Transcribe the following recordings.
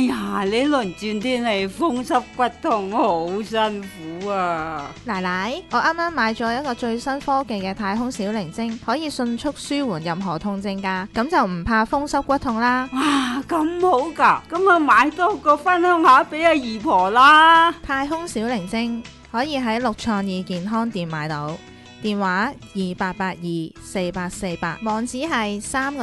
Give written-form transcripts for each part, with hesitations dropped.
呀，呢輪轉天氣風濕骨痛好辛苦啊！ 奶奶，我啱啱買咗一個最新科技嘅太空小靈精，可以迅速舒緩任何痛症㗎，咁就唔怕風濕骨痛啦。 哇，咁好㗎，咁啊買多個分享下俾阿姨婆啦。 太空小靈精可以喺六創意健康店買到，電話28824848，網址係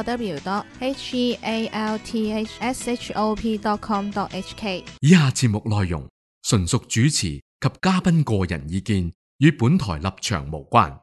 www.healthshop.com.hk。 以下節目內容純屬主持及嘉賓個人意見，與本台立場無關。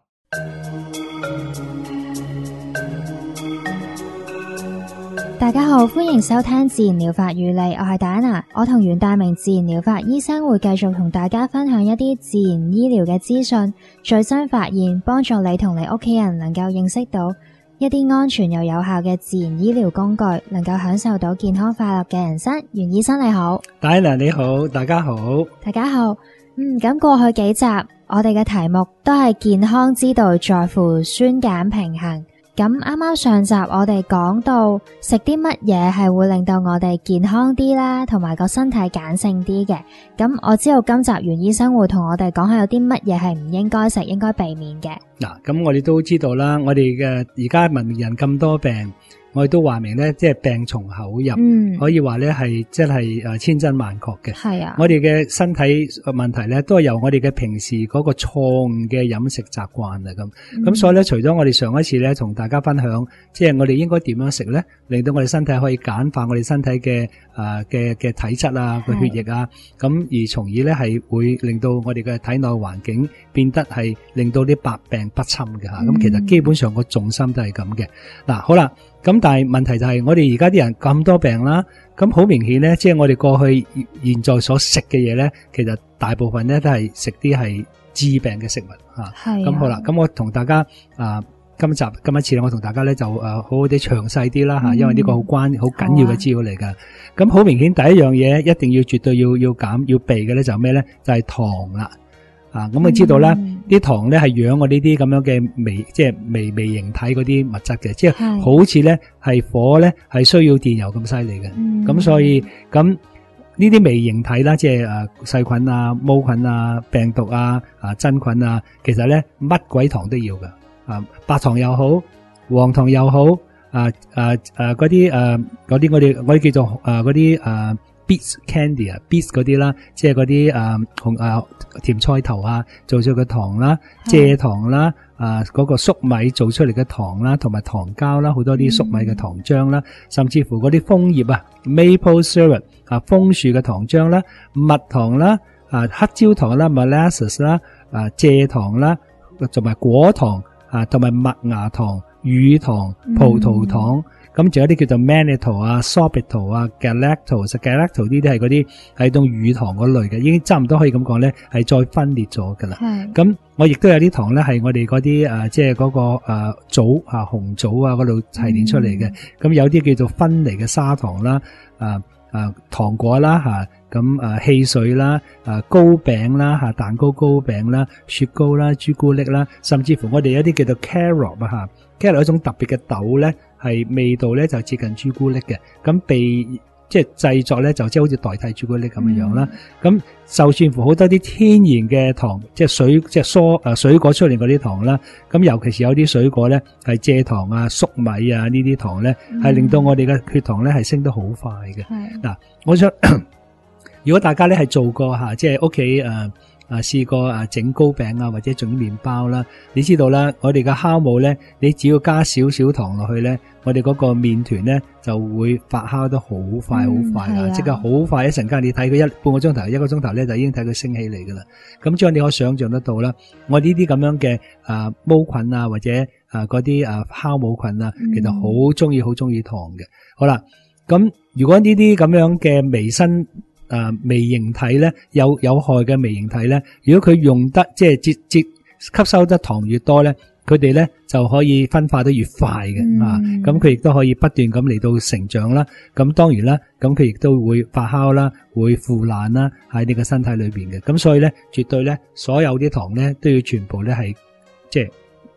大家好，歡迎收聽自然療法與你，我係戴安娜。我同袁大明自然療法醫生會繼續同大家分享一啲自然醫療嘅資訊、最新發現，幫助你同你屋企人能夠認識到一啲安全又有效嘅自然醫療工具，能夠享受到健康快樂嘅人生。袁醫生你好。 戴安娜你好，大家好。 大家好。咁過去幾集我哋嘅題目都係健康之道在乎酸鹼平衡。咁啱啱上集我哋講到食啲乜嘢係會令到我哋健康啲啦，同埋個身體鹼性啲嘅。咁我知道今集袁醫生會同我哋講下有啲乜嘢係唔應該食，應該避免嘅。 嗱，咁我哋都知道啦，我哋嘅而家文明人咁多病，我哋都話明咧，即係病從口入，可以話咧係即係千真萬確嘅。 係啊， 我哋嘅身體問題咧，都係由我哋嘅平時嗰個錯誤嘅飲食習慣啊咁所以咧，除咗我哋上一次咧同大家分享，即係我哋應該點樣食咧，令到我哋身體可以簡化我哋身體嘅體質啊，個血液啊，咁而從而咧係會令到我哋嘅體內環境變得係令到啲百病不侵嘅吓。咁其實基本上個重心都係咁嘅。嗱，好啦。咁但係問題就係我哋而家啲人咁多病啦，咁好明顯咧，即係我哋過去現在所食嘅嘢咧，其實大部分咧都係食啲係致病嘅食物吓。咁好啦，咁我同大家今一次咧，我同大家咧就好好啲詳細啲啦吓，因為呢個好緊要嘅資料嚟噶。咁好明顯第一樣嘢一定要絕對要避嘅咧就係咩咧？就係糖啦。咁你知道啦，啲糖咧係養我呢啲咁樣嘅微形體嗰啲物質嘅，即係好似咧係火咧係需要電油咁犀利嘅。咁所以咁呢啲微形體啦，即係細菌啊、毛菌啊、病毒啊、真菌啊，其實咧乜鬼糖都要噶。白糖又好，黃糖又好，嗰啲我哋叫做嗰啲beet candy 啊 ，beet 嗰啲啦，即係嗰啲甜菜頭啊，做出嘅糖啦，蔗糖啦，嗰個粟米做出嚟嘅糖啦，同埋糖膠啦，好多啲粟米嘅糖漿啦，甚至乎嗰啲楓葉啊 ，maple syrup 楓樹嘅糖漿啦，蜜糖啦，黑椒糖啦 ，molasses 啦，蔗糖啦，同埋果糖同埋麥芽糖、乳糖、葡萄糖。咁仲有啲叫做 mannitol 啊、sorbitol 啊、galactose 呢啲係嗰啲係當乳糖嗰類嘅，已經差唔多可以咁講咧，係再分裂咗噶啦。咁我亦都有啲糖咧，係我哋嗰啲即係嗰個棗紅棗啊嗰度提煉出嚟嘅。咁有啲叫做分離嘅砂糖啦、糖果啦咁汽水啦、糕餅啦、蛋糕糕餅啦、雪糕啦、朱古力啦，甚至乎我哋有啲叫做 carrot carrot 有一種特別嘅豆咧，係味道咧就接近朱古力嘅，咁即係製作咧就即係好似代替朱古力咁樣啦。咁就算乎好多啲天然嘅糖，即係水果出嚟嗰啲糖啦，咁尤其是有啲水果咧係蔗糖啊、粟米啊呢啲糖咧，係令到我哋嘅血糖咧係升得好快嘅。嗱，我想如果大家咧係做過即係屋企試過整糕餅啊，或者整麵包啦，你知道啦，我哋嘅酵母咧，你只要加少少糖落去咧，我哋嗰個麵團咧就會發酵得好快好快即刻好快，一陣間你睇佢半個鐘頭、1個鐘頭咧就已經睇佢升起嚟噶啦。咁將你可以想象得到啦，我呢啲咁樣嘅毛菌啊，或者嗰啲酵母菌啊，其實好中意糖嘅。好啦，咁如果呢啲咁樣嘅微形體咧，有害嘅微形體咧，如果佢用得即係吸收得糖越多咧，佢哋咧就可以分化得越快嘅。咁佢亦都可以不斷咁嚟到成長啦。咁當然啦，咁佢亦都會發酵啦，會腐爛啦喺你個身體裏邊嘅。咁所以咧，絕對咧，所有啲糖咧都要全部咧係即係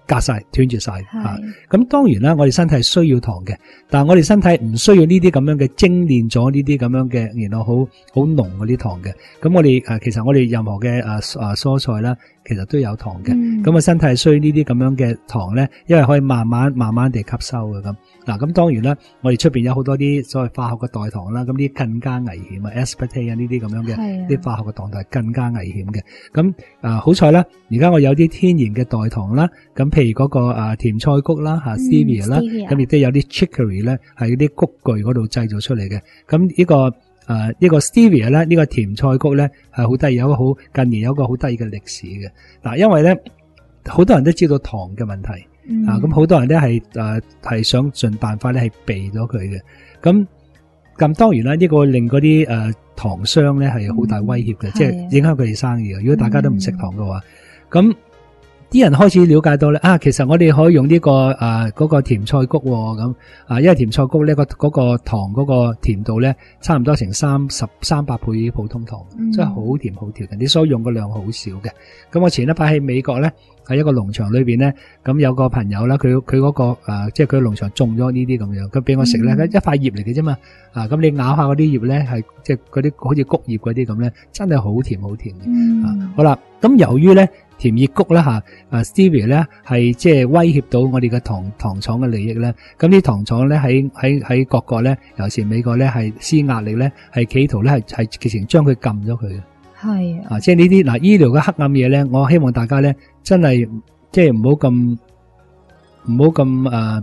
隔晒斷絕晒吓。咁當然啦，我哋身體係需要糖嘅，但係我哋身體唔需要呢啲咁樣嘅精煉咗呢啲咁樣嘅，然後好濃嗰啲糖嘅。咁我哋其實我哋任何嘅蔬菜啦，其實都有糖嘅。咁身體係需要呢啲咁樣嘅糖咧，因為可以慢慢地吸收嘅咁。嗱，咁當然啦，我哋出邊有好多啲所謂化學嘅代糖啦，咁啲更加危險啊 ，aspartame 啊呢啲咁樣嘅啲化學嘅糖係更加危險嘅。咁好彩啦，而家我有啲天然嘅代糖啦，咁譬如嗰個甜菜菊啦吓 stevia 啦，咁亦都有啲 chicory 咧係啲菊苣嗰度製造出嚟嘅。咁呢個 stevia 咧，呢個甜菜菊咧係好得意，近年有一個好得意嘅歷史嘅。嗱，因為咧好多人都知道糖嘅問題。咁好多人咧係想盡辦法咧係避咗佢嘅，咁當然啦，呢個令嗰啲糖商咧係好大威脅嘅，即係影響佢哋生意嘅。如果大家都唔食糖嘅話，咁啲人開始了解到咧，其實我哋可以用呢個嗰個甜菜菊咁，因為甜菜菊咧嗰個糖嗰個甜度咧差唔多成300倍普通糖，即係好甜好甜嘅，你所用嘅量好少嘅。咁我前一排喺美國咧。喺一個農場裏邊咧，咁有個朋友啦，佢嗰個即係佢農場種咗呢啲咁樣，佢俾我食咧，一塊葉嚟嘅啫嘛，咁你咬下嗰啲葉咧，係即係嗰啲好似菊葉嗰啲咁咧，真係好甜好甜嘅。好啦，咁由於咧甜葉菊啦stevia 咧係即係威脅到我哋嘅糖廠嘅利益咧，咁啲糖廠咧喺各國咧，尤其是美國咧係施壓力咧，係企圖咧係直情將佢禁咗佢嘅。係即係呢啲醫療嘅黑暗嘢咧，我希望大家咧真係即係唔好咁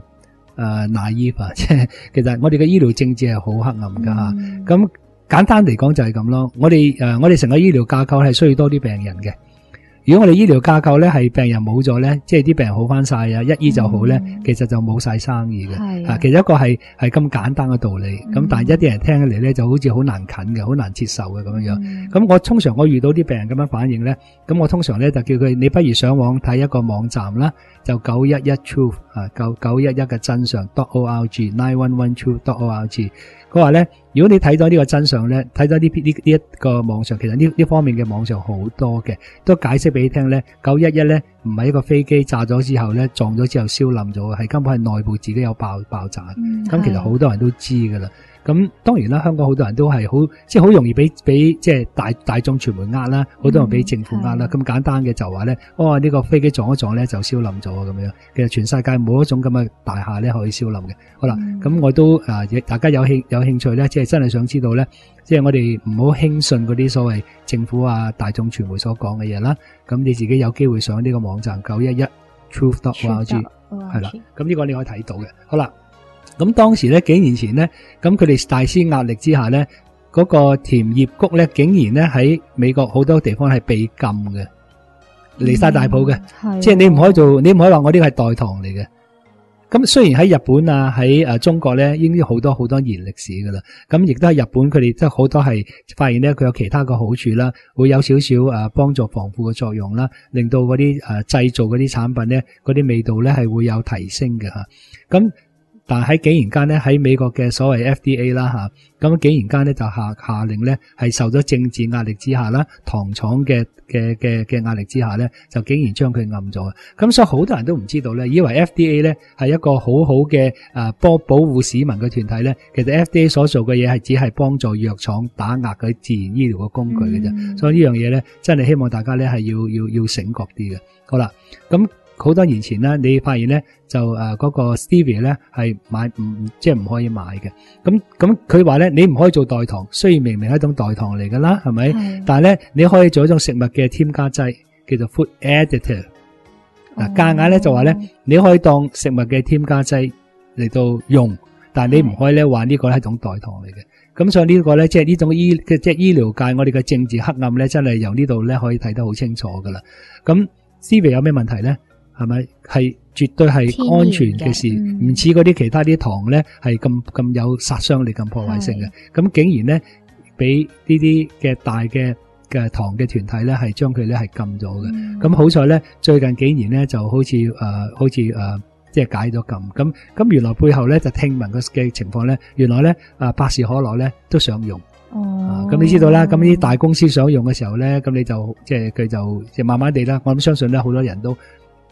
naive啊！即係其實我哋嘅醫療政治係好黑暗噶吓。咁簡單嚟講就係咁咯。我哋成個醫療架構係需要多啲病人嘅。如果我哋醫療架構咧係病人冇咗咧，即係啲病人好翻晒啊，一醫就好咧，其實就冇晒生意嘅。其實一個係咁簡單嘅道理，咁但係一啲人聽起嚟咧就好似好難近嘅，好難接受嘅咁樣樣。咁我通常遇到啲病人咁樣反應咧，咁我通常咧就叫佢你不如上網睇一個網站啦，就911 Truth 911嘅真相 .org 911 Truth.org。佢話咧，如果你睇到呢個真相咧，睇到呢一個網上，其實呢方面嘅網上好多嘅，都解釋俾你聽咧，911咧唔係一個飛機炸咗之後咧撞咗之後燒冧咗，係根本係內部自己有爆炸。咁其實好多人都知噶啦。咁當然啦，香港好多人都係好容易俾即係大眾傳媒呃啦，好多人俾政府呃啦。咁簡單嘅就話咧，呢個飛機撞一撞咧就燒冧咗咁樣。其實全世界冇一種咁嘅大廈咧可以燒冧嘅。好啦，咁我都大家有興趣咧，即係真係想知道咧，即係我哋唔好輕信嗰啲所謂政府大眾傳媒所講嘅嘢啦。咁你自己有機會上呢個網站911 Truth.org 係啦。咁呢個你可以睇到嘅。好啦。咁當時咧幾年前咧，咁佢哋大施壓力之下咧，嗰個甜葉菊咧竟然咧喺美國好多地方係被禁嘅，離晒大譜嘅，即係你唔可以話我呢個係代糖嚟嘅。咁雖然喺日本喺中國咧，已經好多年歷史噶啦，咁亦都喺日本佢哋即係好多係發現咧佢有其他嘅好處啦，會有少少幫助防腐嘅作用啦，令到嗰啲製造嗰啲產品咧嗰啲味道咧係會有提升嘅吓，咁。但係喺幾年間咧，喺美國嘅所謂 FDA 啦咁幾年間咧就下令咧係受咗政治壓力之下啦，糖廠嘅壓力之下咧，就竟然將佢暗咗。咁所以好多人都唔知道咧，以為 FDA 咧係一個好好嘅保護市民嘅團體咧，其實 FDA 所做嘅嘢係只係幫助藥廠打壓佢自然醫療嘅工具嘅啫。所以呢樣嘢咧，真係希望大家咧係要醒覺啲嘅。好啦，咁。好多年前咧，你發現咧就嗰個 stevia 咧係即係唔可以買嘅。咁佢話咧，你唔可以做代糖，雖然明明係一種代糖嚟噶啦，係咪？但係咧你可以做一種食物嘅添加劑，叫做 food additive。夾硬咧就話咧，你可以當食物嘅添加劑嚟到用，但係你唔可以咧話呢個係一種代糖嚟嘅。咁所以呢個咧即係呢種醫療界我哋嘅政治黑暗咧，真係由呢度咧可以睇得好清楚噶啦。咁 stevia 有咩問題咧？係咪係絕對係安全嘅事？唔似嗰啲其他啲糖咧係咁有殺傷力、咁破壞性嘅。咁竟然咧俾呢啲嘅大嘅糖嘅團體咧係將佢咧係禁咗嘅。咁好彩咧，最近幾年咧就好似即係解咗禁。咁原來背後咧就聽聞嘅情況咧，原來咧百事可樂咧都想用。咁你知道啦，咁呢啲大公司想用嘅時候咧，咁你就即係佢就慢慢地啦。我諗相信咧，好多人都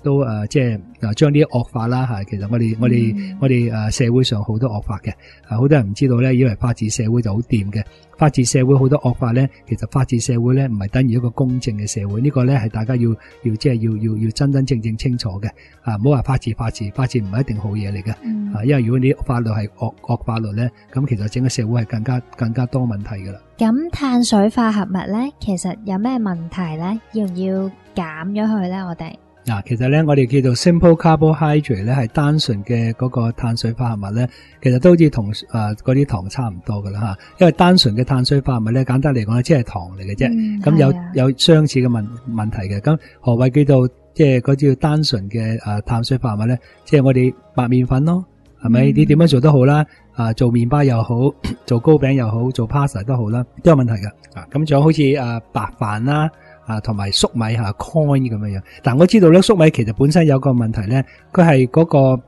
都即係將啲惡法啦嚇。其實我哋社會上好多惡法嘅，好多人唔知道咧，以為法治社會就好掂嘅。法治社會好多惡法咧，其實法治社會咧唔係等於一個公正嘅社會，呢個咧係大家要即係要真正清楚嘅。唔好話法治唔係一定好嘢嚟嘅。因為如果你法律係惡法律咧，咁其實整個社會係更加多問題噶啦。 咁碳水化合物咧，其實有咩問題咧？要唔要減咗佢咧？我哋其實咧，我哋叫做 simple carbohydrate 咧，係單純嘅嗰個碳水化合物咧，其實都好似同嗰啲糖差唔多噶啦吓。因為單純嘅碳水化合物咧，簡單嚟講咧，即係糖嚟嘅啫。咁有相似嘅問題嘅。咁何謂叫做即係嗰啲單純嘅碳水化合物咧？即係我哋白麵粉咯，係咪？你點樣做都好啦，做麵包又好，做糕餅又好，做 pasta 都好啦，都有問題嘅。咁仲有好似白飯啦。同埋粟米corn 咁樣，但我知道咧，粟米其實本身有個問題咧，佢係嗰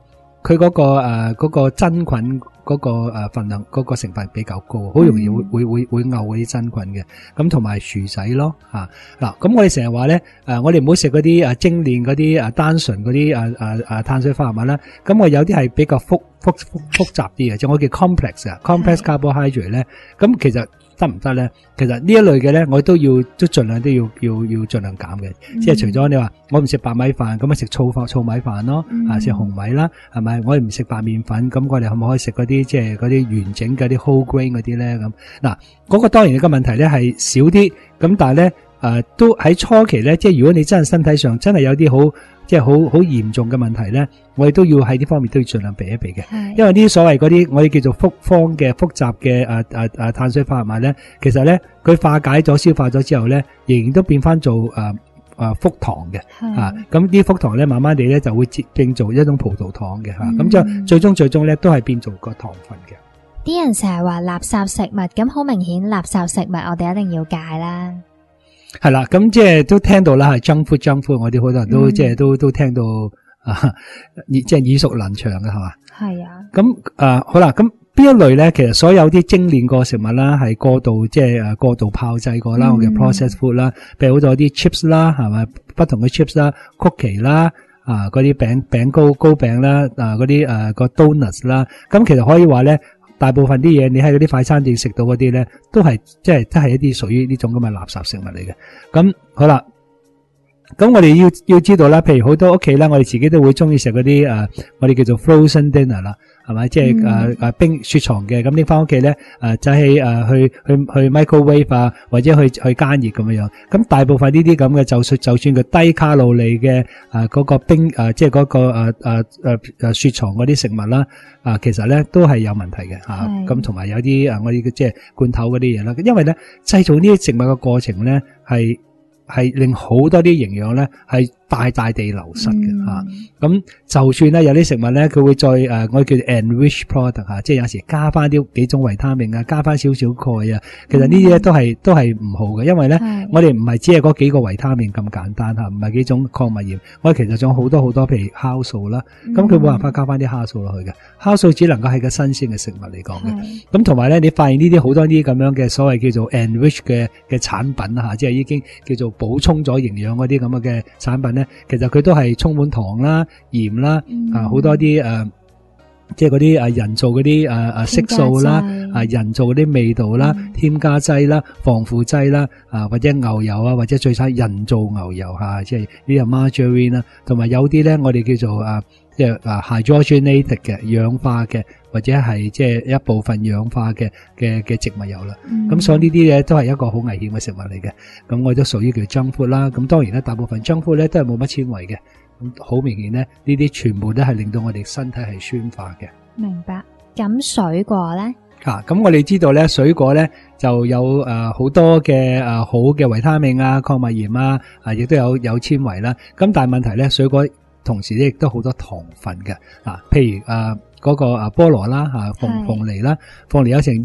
個真菌嗰個份量嗰個成分比較高，好容易會漚嗰啲真菌嘅。咁同埋薯仔咯，嗱，咁我哋成日話咧，我哋唔好食嗰啲精煉嗰啲單純嗰啲碳水化合物啦。咁我有啲係比較複雜啲嘅，即係我叫 complex carbohydrate 咧。咁其實得唔得咧？其實呢一類嘅咧，我都盡量都要盡量減嘅。即係除咗你話我唔食白米飯，咁咪食糙米飯咯，食紅米啦，係咪？我哋唔食白麵粉，咁我哋可唔可以食嗰啲即係嗰啲完整嗰啲 whole grain 嗰啲咧？咁嗱，嗰個當然個問題咧係少啲，咁但係咧都喺初期咧，即係如果你真係身體上真係有啲好嚴重嘅問題咧，我哋都要喺呢方面都要盡量避一避嘅。因為呢啲所謂嗰啲我哋叫做複方嘅複雜嘅碳水化合物咧，其實咧佢化解咗消化咗之後咧，仍然都變翻做複糖嘅。咁啲複糖咧慢慢地咧就會變做一種葡萄糖嘅。咁就最終咧都係變做個糖分嘅。 啲人成日話垃圾食物，咁好明顯垃圾食物我哋一定要戒啦。 係啦，咁即係都聽到啦，係 junk food， 我哋好多人都即係都聽到即係耳熟能詳嘅，係嘛？係啊。咁好啦，咁邊一類咧？其實所有啲精煉過食物啦，係過度即係過度炮製過啦，我嘅 processed food 啦，譬如好多啲 chips 啦，係咪？不同嘅 chips 啦，cookie 啦，嗰啲餅糕餅啦，嗰啲個 donuts 啦，咁其實可以話咧。大部分啲嘢你喺嗰啲快餐店食到嗰啲咧，都係即係都係一啲屬於呢種咁嘅垃圾食物嚟嘅。咁好啦，咁我哋要知道啦，譬如好多屋企啦，我哋自己都會中意食嗰啲我哋叫做 frozen dinner 啦，係咪？即係冰雪藏嘅，咁拎翻屋企咧就係去 microwave 或者去加熱咁樣。咁大部分呢啲咁嘅就算佢低卡路里嘅嗰個冰即係嗰個雪藏嗰啲食物啦。其實咧都係有問題嘅吓，咁同埋有啲我哋即係罐頭嗰啲嘢啦，因為咧製造呢啲食物嘅過程咧係令好多啲營養咧係大地流失嘅吓，咁就算咧有啲食物咧佢會再我哋叫 enrich product 吓，即係有時加翻啲幾種維他命啊，加翻少少鈣啊，其實呢啲咧都係唔好嘅，因為咧我哋唔係只係嗰幾個維他命咁簡單吓，唔係幾種礦物鹽，我哋其實仲有好多譬如酵素啦，咁佢冇辦法加翻啲酵素落去嘅，酵素只能夠係個新鮮嘅食物嚟講嘅，咁同埋咧你發現呢啲好多啲咁樣嘅所謂叫做 enrich 嘅產品吓，即係已經叫做補充咗營養嗰啲咁嘅產品咧，其實佢都係充滿糖啦、鹽啦，好多啲即係嗰啲人造嗰啲色素啦，人造嗰啲味道啦、添加劑啦、防腐劑啦，或者牛油啊，或者最慘人造牛油吓，即係呢個 margarine 啦，同埋有啲咧我哋叫做即係hydrogenated 嘅氧化嘅，或者係即係一部分氧化嘅植物油啦。咁所以呢啲嘢都係一個好危險嘅食物嚟嘅。咁我哋都屬於叫 junk food 啦。咁當然咧，大部分 junk food 咧都係冇乜纖維嘅。咁好明顯咧，呢啲全部都係令到我哋身體係酸化嘅。 明白。咁水果咧？ 咁我哋知道咧，水果咧就有好多嘅好嘅維他命啊、礦物鹽啊，亦都有纖維啦。咁但係問題咧，水果同時咧亦都好多糖分嘅。譬如嗰個菠蘿啦，鳳梨啦，鳳梨有成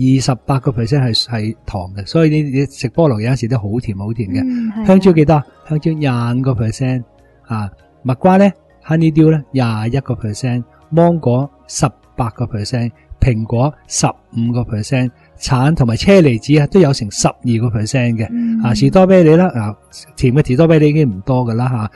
28% 係糖嘅，所以你食菠蘿有陣時都好甜嘅。香蕉幾多？香蕉25%，蜜瓜咧 honeydew 咧21%，芒果18%，蘋果15%， 橙同埋車厘子都有成12%嘅，士多啤梨啦，甜嘅士多啤梨已經唔多噶啦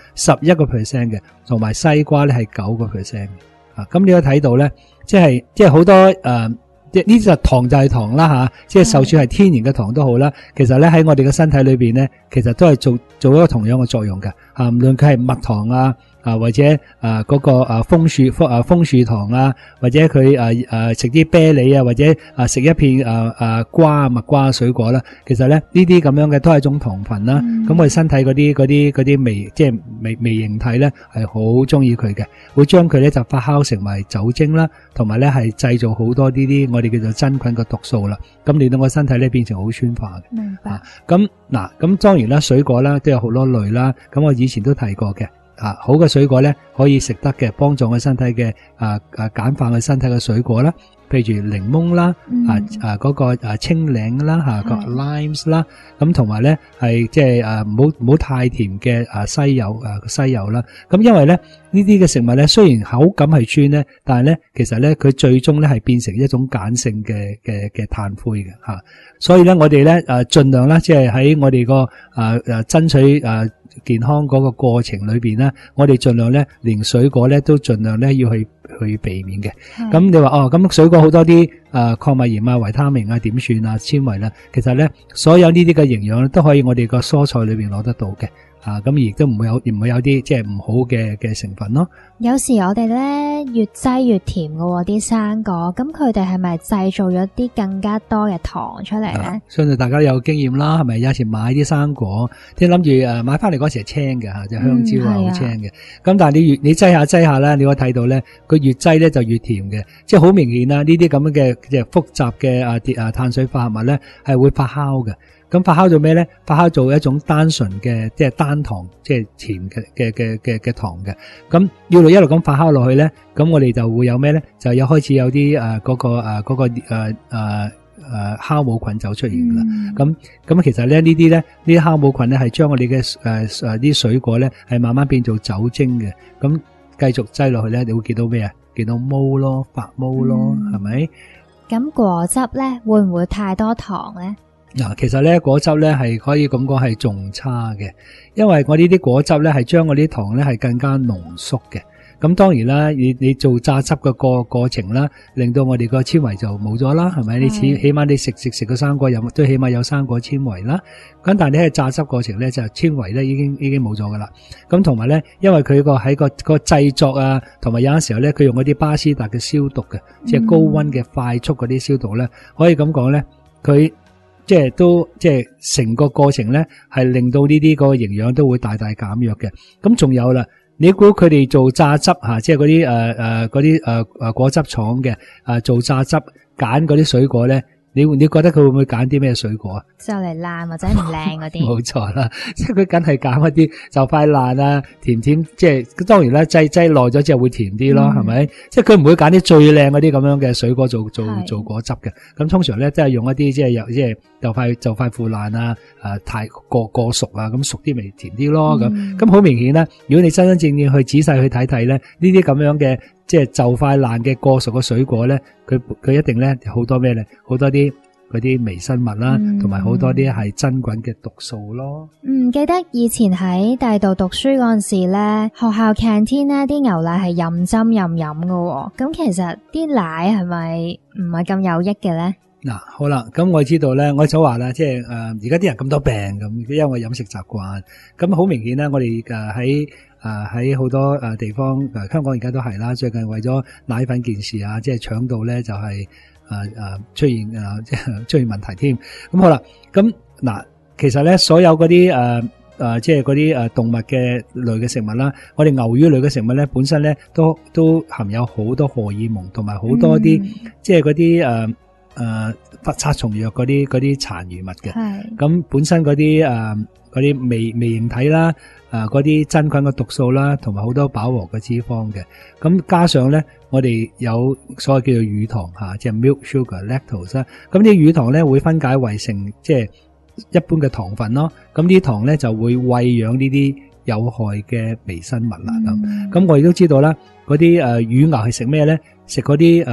11%嘅，同埋西瓜咧係9%嘅，咁你可以睇到咧，即係好多呢啲糖就係糖啦即係就算係天然嘅糖都好啦，其實咧喺我哋嘅身體裏邊咧，其實都係做一個同樣嘅作用嘅，無論佢係蜜糖或者嗰個楓樹糖或者佢食啲啤梨或者食一片蜜瓜水果啦，其實咧呢啲咁樣嘅都係一種糖分啦。咁我哋身體嗰啲即係微形體咧係好中意佢嘅，會將佢咧就發酵成為酒精啦，同埋咧係製造好多呢啲我哋叫做真菌嘅毒素啦。咁令到個身體咧變成好酸化嘅。 明白。 咁當然啦，水果啦都有好多類啦。咁我以前都提過嘅。好嘅水果咧可以食得嘅，幫助我身體嘅簡化我身體嘅水果啦，譬如檸檬啦，嗰個青檸啦個 limes 啦，咁同埋咧係即係唔好太甜嘅西柚啦。咁因為咧呢啲嘅食物咧雖然口感係酸咧，但係咧其實咧佢最終咧係變成一種鹼性嘅碳灰嘅所以咧我哋咧盡量啦，即係喺我哋個爭取健康嗰個過程裏邊咧，我哋盡量咧連水果咧都盡量咧要去避免嘅。咁你話咁水果好多啲礦物鹽維他命點算纖維啦，其實咧所有呢啲嘅營養咧都可以我哋個蔬菜裏邊攞得到嘅。咁亦都唔會有啲即係唔好嘅成分咯。 有時我哋咧越擠越甜嘅啲生果，咁佢哋係咪製造咗啲更加多嘅糖出嚟咧？ 相信大家有經驗啦，係咪？有時買啲生果，即係諗住買翻嚟嗰時係青嘅就香蕉好青嘅。咁但係你擠下咧，你可以睇到咧，佢越擠咧就越甜嘅，即係好明顯啦。呢啲咁樣嘅即係複雜嘅碳水化合物咧係會發酵嘅。咁發酵做咩咧？發酵做一種單純嘅即係單糖，即係甜嘅糖嘅。咁一路咁發酵落去咧，咁我哋就會有咩咧？就開始有啲嗰個酵母菌就出現㗎啦。咁其實咧呢啲酵母菌咧係將我哋嘅啲水果咧係慢慢變做酒精嘅。咁繼續擠落去咧，你會見到咩啊？見到毛咯，發毛咯，係咪？ 咁果汁咧會唔會太多糖咧？ 其實咧果汁咧係可以咁講係仲差嘅，因為我呢啲果汁咧係將我啲糖咧係更加濃縮嘅。咁當然啦，你做榨汁嘅過程啦，令到我哋個纖維就冇咗啦，係咪？你起碼你食個生果都起碼有生果纖維啦。咁但係你喺榨汁過程咧就纖維咧已經冇咗噶啦。咁同埋咧，因為佢喺個製作同埋有陣時候咧，佢用嗰啲巴斯達嘅消毒嘅，即係高溫嘅快速嗰啲消毒咧，可以咁講咧，佢即係成個過程咧係令到呢啲個營養都會大大減弱嘅。咁仲有啦。你估佢哋做榨汁即係嗰啲果汁廠嘅做榨汁揀嗰啲水果咧？你覺得佢會唔會揀啲咩水果啊？ 就嚟爛或者唔靚嗰啲？ 冇錯啦，即係佢梗係揀一啲就快爛甜，即係當然啦，擠耐咗之後會甜啲咯，係咪？即係佢唔會揀啲最靚嗰啲咁樣嘅水果做果汁嘅。咁通常咧都係用一啲即係就快腐爛太過熟咁熟啲咪甜啲咯。咁好明顯啦，如果你真真正正去仔細去睇睇咧，呢啲咁樣嘅即係就快爛嘅過熟嘅水果咧，佢一定咧好多咩咧？好多啲嗰啲微生物啦，同埋好多啲係真菌嘅毒素咯。 記得以前喺第度讀書嗰陣時咧，學校 canteen 咧啲牛奶係任斟任飲㗎。咁其實啲奶係咪唔係咁有益嘅咧？ 好啦，咁我知道咧，我就話啦，即係而家啲人咁多病咁，因為飲食習慣，咁好明顯咧，我哋喺好多地方，香港而家都係啦，最近為咗奶粉件事即係搶到咧就係出現即係出現問題添。咁好啦，咁其實咧所有嗰啲即係嗰啲動物嘅類嘅食物啦，我哋牛魚類嘅食物咧本身咧都含有好多荷爾蒙同埋好多啲即係嗰啲殺蟲藥嗰啲殘餘物嘅。咁本身嗰啲微形體啦，嗰啲真菌嘅毒素啦，同埋好多飽和嘅脂肪嘅。咁加上咧，我哋有所謂叫做乳糖即係 milk sugar lactose 啦。咁啲乳糖咧會分解為成即係一般嘅糖分咯。咁呢啲糖咧就會餵養呢啲有害嘅微生物啦。咁我亦都知道啦，嗰啲乳牛係食咩咧？食嗰啲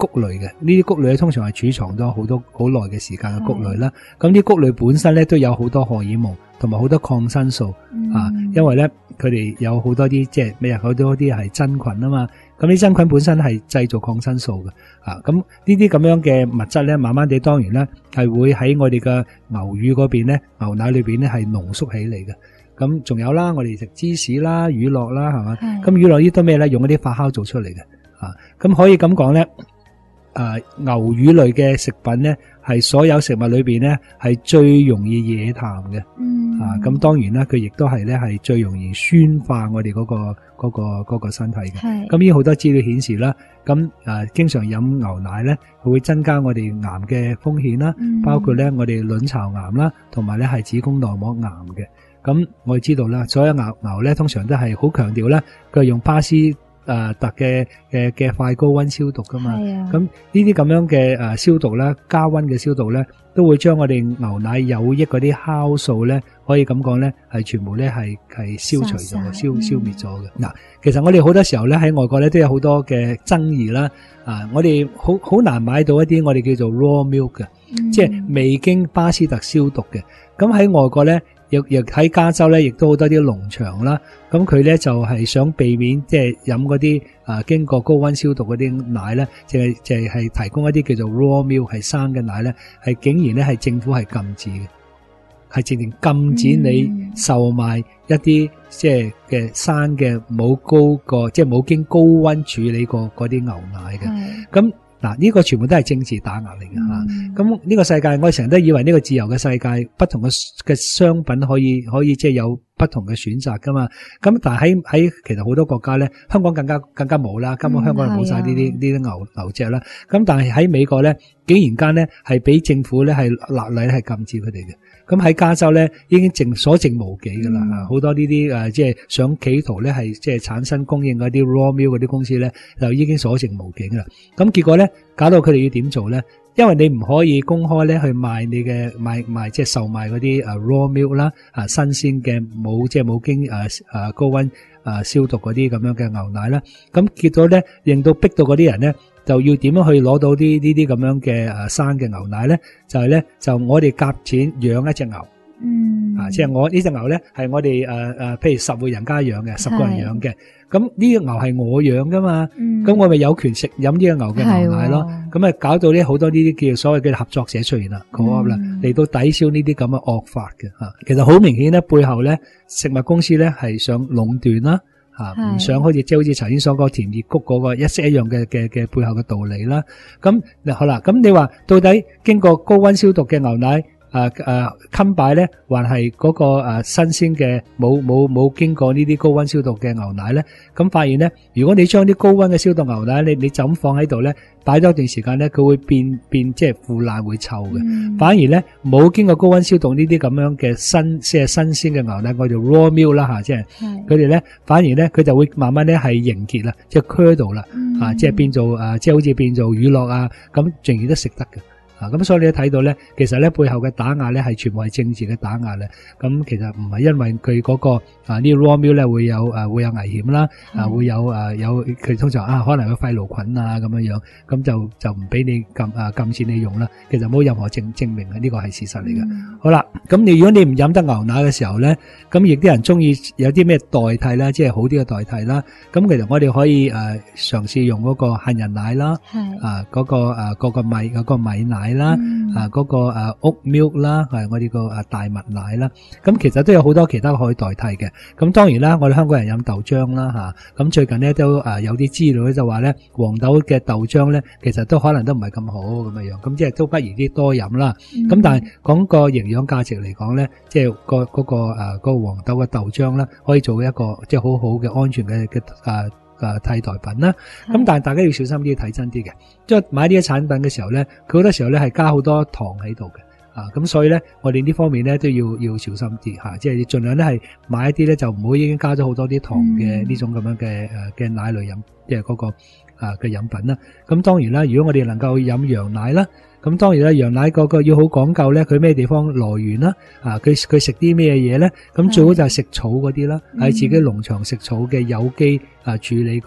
穀類嘅，呢啲穀類咧通常係儲藏咗好耐嘅時間嘅穀類啦。咁啲穀類本身咧都有好多荷爾蒙同埋好多抗生素因為咧佢哋有好多啲即係咩好多啲係真菌啊嘛。咁啲真菌本身係製造抗生素嘅咁呢啲咁樣嘅物質咧，慢慢地當然咧係會喺我哋嘅牛乳嗰邊咧、牛奶裏邊咧係濃縮起嚟嘅。咁仲有啦，我哋食芝士啦、乳酪啦，係嘛？咁乳酪呢都咩咧？用嗰啲發酵做出嚟嘅咁可以咁講咧，牛乳類嘅食品咧係所有食物裏邊咧係最容易惹痰嘅。咁當然啦，佢亦都係咧係最容易酸化我哋嗰個身體嘅。咁呢好多資料顯示啦，咁經常飲牛奶咧，會增加我哋癌嘅風險啦，包括咧我哋卵巢癌啦，同埋咧係子宮內膜癌嘅。咁我哋知道啦，所有牛咧通常都係好強調咧，佢係用巴斯特嘅快高溫消毒噶嘛。咁呢啲咁樣嘅消毒咧，加溫嘅消毒咧，都會將我哋牛奶有益嗰啲酵素咧，可以咁講咧，係全部咧係消除咗、消滅咗嘅。嗱，其實我哋好多時候咧喺外國咧都有好多嘅爭議啦。我哋好難買到一啲我哋叫做 raw milk 嘅，即係未經巴斯特消毒嘅。咁喺外國咧，亦喺加州咧，亦都好多啲農場啦。咁佢咧就係想避免即係飲嗰啲經過高溫消毒嗰啲奶咧，淨係提供一啲叫做 raw milk 係生嘅奶咧，係竟然咧係政府係禁止嘅，係直情禁止你售賣一啲即係嘅生嘅冇即係冇經高溫處理過嗰啲牛奶嘅。咁嗱，呢個全部都係政治打壓嚟嘅咁呢個世界，我哋成日都以為呢個自由嘅世界，不同嘅商品可以即係有不同嘅選擇噶嘛。咁但係喺其實好多國家咧，香港更加冇啦，根本香港冇晒呢啲牛隻啦。咁但係喺美國咧，竟然間咧係俾政府咧係立例係禁止佢哋嘅。咁喺加州咧已經所剩無幾噶啦，好多呢啲即係想企圖咧係即係產生供應嗰啲 raw milk 嗰啲公司咧，就已經所剩無幾噶啦。咁結果咧搞到佢哋要點做咧？因為你唔可以公開咧去賣你嘅賣即係售賣嗰啲raw milk 啦，新鮮嘅冇經高溫消毒嗰啲咁樣嘅牛奶啦。咁結果咧令到逼到嗰啲人咧就要點樣去攞到呢啲咁樣嘅生嘅牛奶咧？就係咧就我哋夾錢養一隻牛。即係我呢隻牛咧係我哋譬如10戶人家養嘅，10個人養嘅。咁呢隻牛係我養噶嘛，咁我咪有權飲呢隻牛嘅牛奶咯。咁啊搞到呢好多呢啲叫所謂嘅合作社出現啦，co-op啦，嚟到抵消呢啲咁嘅惡法嘅吓。其實好明顯咧，背後咧食物公司咧係想壟斷啦，唔想好似頭先所講甜熱谷嗰個一式一樣嘅背後嘅道理啦。咁好啦，咁你話到底經過高溫消毒嘅牛奶？襟擺咧，還係嗰個新鮮嘅冇經過呢啲高溫消毒嘅牛奶咧？咁發現咧，如果你將啲高溫嘅消毒牛奶，你就咁放喺度咧，擺咗一段時間咧，佢會變即係腐爛會臭嘅。反而咧冇經過高溫消毒呢啲咁樣嘅即係新鮮嘅牛奶，我叫 raw milk 啦即係佢哋咧，反而咧佢就會慢慢咧係凝結啦，即係 curdle 啦，即係變做即係好似變做乳酪啊，咁仍然都食得嘅。咁所以你都睇到咧，其實咧背後嘅打壓咧係全部係政治嘅打壓咧。咁其實唔係因為佢嗰個呢 raw milk 咧會有危險啦，會有佢通常可能有肺癆菌啊咁樣樣，咁就唔俾你禁止你用啦。其實冇任何證明嘅，呢個係事實嚟嘅。好啦，咁如果你唔飲得牛奶嘅時候咧，咁亦啲人中意有啲咩代替啦，即係好啲嘅代替啦。咁其實我哋可以嘗試用嗰個杏仁奶啦，嗰個米奶啦，嗰個oat milk 啦，係我哋個大麥奶啦。咁其實都有好多其他可以代替嘅。咁當然啦，我哋香港人飲豆漿啦嚇。咁最近咧都有啲資料咧就話咧，黃豆嘅豆漿咧其實都可能都唔係咁好咁樣樣。咁即係都不如啲多飲啦。咁但係講個營養價值嚟講咧，即係嗰個黃豆嘅豆漿啦，可以做一個即係好好嘅安全嘅替代品啦。咁但係大家要小心啲，睇真啲嘅。即係買呢啲產品嘅時候咧，佢好多時候咧係加好多糖喺度嘅。咁所以咧，我哋呢方面咧都要小心啲吓，即係盡量咧係買一啲咧就唔好已經加咗好多啲糖嘅呢種咁樣嘅奶類飲，即係嗰個嘅飲品啦。咁當然啦，如果我哋能夠飲羊奶啦，咁當然啦，羊奶個要好講究咧，佢咩地方來源啦，佢食啲咩嘢咧？咁最好就係食草嗰啲啦，喺自己農場食草嘅有機處理過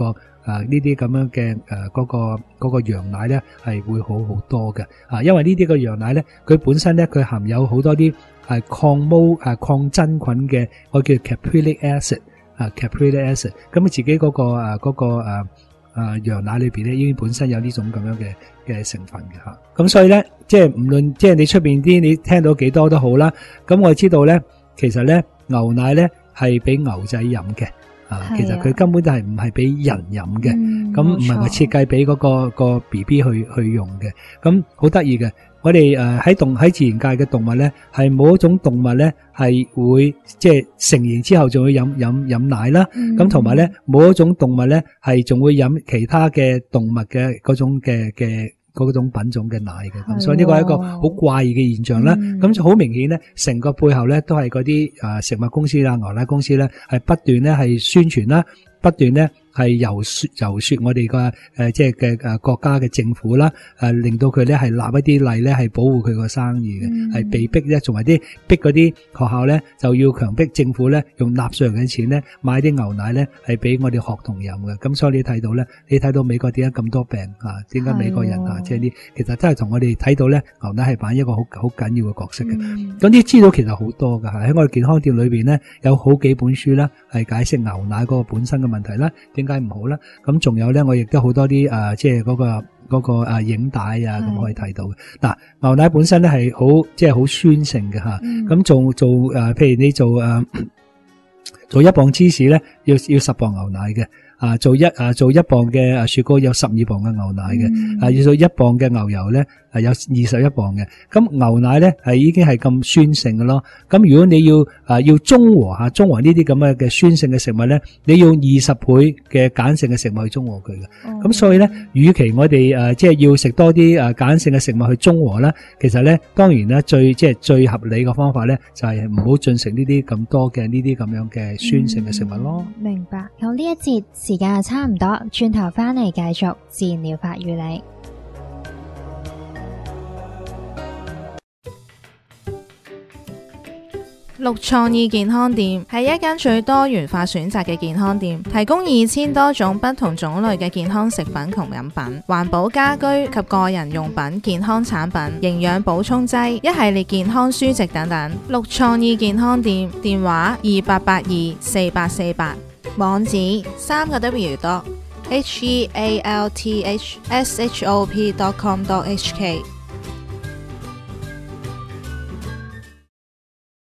呢啲咁樣嘅嗰個羊奶咧係會好好多嘅因為呢啲嘅羊奶咧佢本身咧佢含有好多啲抗真菌嘅我叫 caprylic acid，caprylic acid， 咁自己嗰個羊奶裏邊咧已經本身有呢種咁樣嘅成分嘅吓，咁所以咧即係唔論即係你出邊啲你聽到幾多都好啦，咁我知道咧其實咧牛奶咧係俾牛仔飲嘅其實佢根本就係唔係俾人飲嘅，咁唔係話設計俾嗰個 BB 去用嘅，咁好得意嘅。我哋喺自然界嘅動物咧，係冇一種動物咧係會即係成形之後仲會飲奶啦，咁同埋咧冇一種動物咧係仲會飲其他嘅動物嘅嗰種嗰種品種嘅奶嘅，咁所以呢個係一個好怪異嘅現象啦。咁就好明顯咧，成個背後咧都係嗰啲食物公司啦、牛奶公司咧係不斷咧係宣傳啦，不斷咧係遊說我哋個即係嘅國家嘅政府啦，令到佢咧係立一啲例咧係保護佢個生意嘅，係被逼咧，同埋啲逼嗰啲學校咧就要強迫政府咧用納稅人嘅錢咧買啲牛奶咧係俾我哋學童飲嘅。咁所以你睇到咧，你睇到美國點解咁多病點解美國人即係啲其實真係同我哋睇到咧牛奶係扮一個好緊要嘅角色嘅。咁啲資料其實好多㗎，喺我哋健康店裏邊咧有好幾本書啦，係解釋牛奶嗰個本身嘅問題啦，點解唔好啦？咁仲有咧，我亦都好多啲即係嗰個影帶咁可以睇到嘅。嗱，牛奶本身咧係好即係好酸性嘅吓，咁做譬如你做1磅芝士咧，要10磅牛奶嘅。做1磅嘅雪糕有12磅嘅牛奶嘅，要做1磅嘅牛油咧有21磅嘅。咁牛奶咧係已經係咁酸性嘅咯。咁如果你要中和呢啲咁嘅酸性嘅食物咧，你要20倍嘅鹼性嘅食物去中和佢嘅。咁所以咧，與其我哋即係要食多啲鹼性嘅食物去中和啦，其實咧當然咧最合理嘅方法咧就係唔好進食呢啲咁多嘅呢啲咁樣嘅酸性嘅食物咯。 明白。好，呢一節時間就差唔多，轉頭翻嚟繼續自然療法與你。 綠創意健康店係一間最多元化選擇嘅健康店，提供2000多種不同種類嘅健康食品同飲品、環保家居及個人用品、健康產品、營養補充劑、一系列健康書籍等等。綠創意健康店電話28824848，網址3w.healthshop.com.hk。